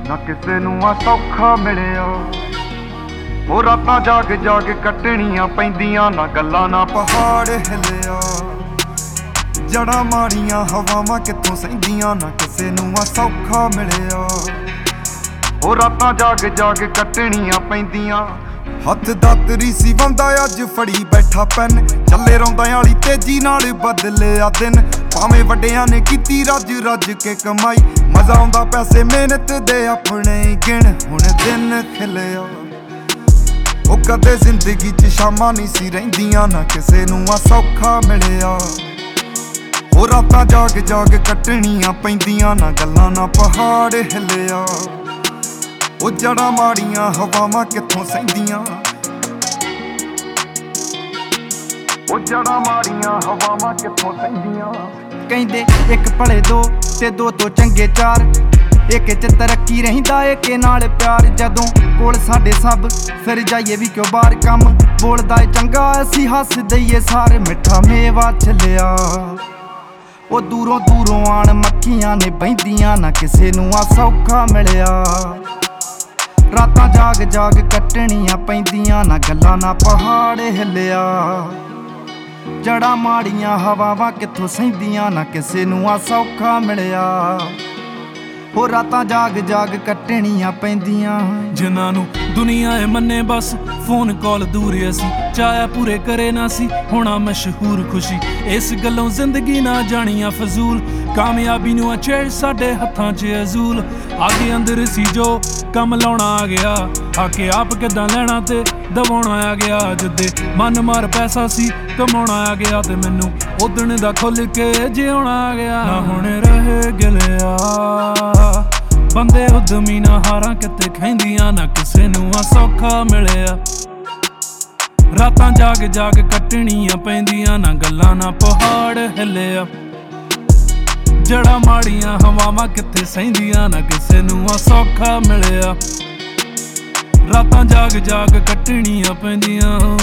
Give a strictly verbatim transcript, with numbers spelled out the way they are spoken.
ना किसे नूं आ सौखा मिलिया। ओ रातां जाग जाग कटणियां पैंदियां, ना गल्लां ना पहाड़ हिलिया। जड़ा माड़ियां हवावां कित्थों सहिंदियां, ना किसे नूं आ सौखा मिलिया। ओ रातां जाग जाग कटणियां पैंदियां। हत्थ दातरी सी वंदा अज फड़ी बैठा पैन, चले रौंदा आली तेजी नाल बदलिया दिन। भावें वड्डियां ने कीती रज रज के कमाई, मजा आउंदा पैसे मेहनत दे अपने गिण। हुण दिन खिलिया ओ कदे जिंदगी च शामां नहीं सी रहिंदियां, ना किसे नूं आ सौखा मिलिया। ओ रातां जाग जाग कटणियां पैंदियां, ना गल्लां ना पहाड़ हिलिया। ओ जड़ा माड़ियां हवावां कित्थों सहिंदियां, ओ जड़ा माड़ियां हवावां कित्थों सहिंदियां। ਕਹਿੰਦੇ ਇੱਕ ਭਲੇ ਦੋ ਤੇ ਦੋ ਤੋਂ ਚੰਗੇ ਚਾਰ, ਇੱਕ ਚ ਤਰੱਕੀ ਰਹਿੰਦਾ ਏਕ ਨਾਲ ਪਿਆਰ। ਜਦੋਂ ਕੋਲ ਸਾਡੇ ਸਭ ਫਿਰ ਜਾਈਏ ਵੀ ਕਿਉਂ ਬਾਹਰ, ਕੰਮ ਬੋਲਦਾ ਏ ਚੰਗਾ ਅਸੀਂ ਹੱਸ ਦਈਏ ਸਾਰੇ। ਮਿੱਠਾ ਮੇਵਾ ਚੱਲਿਆ ਉਹ ਦੂਰੋਂ ਦੂਰੋਂ ਆਣ ਮੱਖੀਆਂ ਨੇ ਬਹਿੰਦੀਆਂ, ਨਾ ਕਿਸੇ ਨੂੰ ਆ ਸੌਖਾ ਮਿਲਿਆ। ਰਾਤਾਂ ਜਾਗ ਜਾਗ ਕੱਟਣੀਆਂ ਪੈਂਦੀਆਂ, ਨਾ ਗੱਲਾਂ ਨਾ ਪਹਾੜ ਹਿਲਿਆ। ਜੜਾ ਮਾੜੀਆਂ ਹਵਾਵਾਂ ਕਿੱਥੋਂ ਸਹਿੰਦੀਆਂ, ਨਾ ਕਿਸੇ ਨੂੰ ਆ ਸੌਖਾ ਮਿਲਿਆ। ਹੋ ਰਾਤਾਂ ਜਾਗ ਜਾਗ ਕੱਟਣੀਆਂ ਪੈਂਦੀਆਂ। ਜਿਨ੍ਹਾਂ ਨੂੰ ਦੁਨੀਆ ਏ ਮੰਨੇ ਬਸ ਫੋਨ ਕਾਲ ਦੂਰ ਅਸੀਂ, ਚਾਹਿਆ ਪੂਰੇ ਕਰੇ ਨਾ ਸੀ ਹੋਣਾ ਮਸ਼ਹੂਰ ਖੁਸ਼ੀ। ਇਸ ਗੱਲੋਂ ਜ਼ਿੰਦਗੀ ਨਾ ਜਾਣੀਆਂ ਫਜ਼ੂਲ, ਕਾਮਯਾਬੀ ਨੂੰ ਅਚੇੜ ਸਾਡੇ ਹੱਥਾਂ 'ਚ ਅਜ਼ੂਲ। ਆਗੇ ਅੰਦਰ ਸੀ ਜੋ ਕੰਮ ਲਾਉਣਾ ਆ ਗਿਆ, ਆ ਕੇ ਆਪ ਕਿੱਦਾਂ ਲੈਣਾ ਤੇ ਦਵਾਉਣਾ ਆ ਗਿਆ। ਜਿੱਦੇ ਮਨ ਮਾਰ ਪੈਸਾ ਸੀ ਕਮਾਉਣਾ ਆ ਗਿਆ, ਤੇ ਮੈਨੂੰ ਉਦਣ ਦਾ ਖੁੱਲ ਕੇ ਜਿਉਣਾ ਆ ਗਿਆ। ਨਾ ਹੁਣ ਰਹੇ ਗਿਲਿਆ ਬੰਦੇ ਉਦਮੀ, ਨਾ ਹਾਰਾਂ ਕਿਤੇ ਖੈਂਦੀਆਂ, ਨਾ ਕਿਸੇ ਨੂੰ ਆ ਸੌਖਾ ਮਿਲਿਆ। ਰਾਤਾਂ ਜਾਗ ਜਾਗ ਕੱਟਣੀਆਂ ਪੈਂਦੀਆਂ, ਨਾ ਗੱਲਾਂ ਨਾ ਪਹਾੜ ਹਿਲਿਆ। ਜੜਾ ਮਾੜੀਆਂ ਹਵਾਵਾਂ ਕਿੱਥੇ ਸਹਿੰਦੀਆਂ, ਨਾ ਕਿਸੇ ਨੂੰ ਆ ਸੌਖਾ ਮਿਲਿਆ। ਰਾਤਾਂ ਜਾਗ ਜਾਗ ਕੱਟਣੀਆਂ ਪੈਂਦੀਆਂ।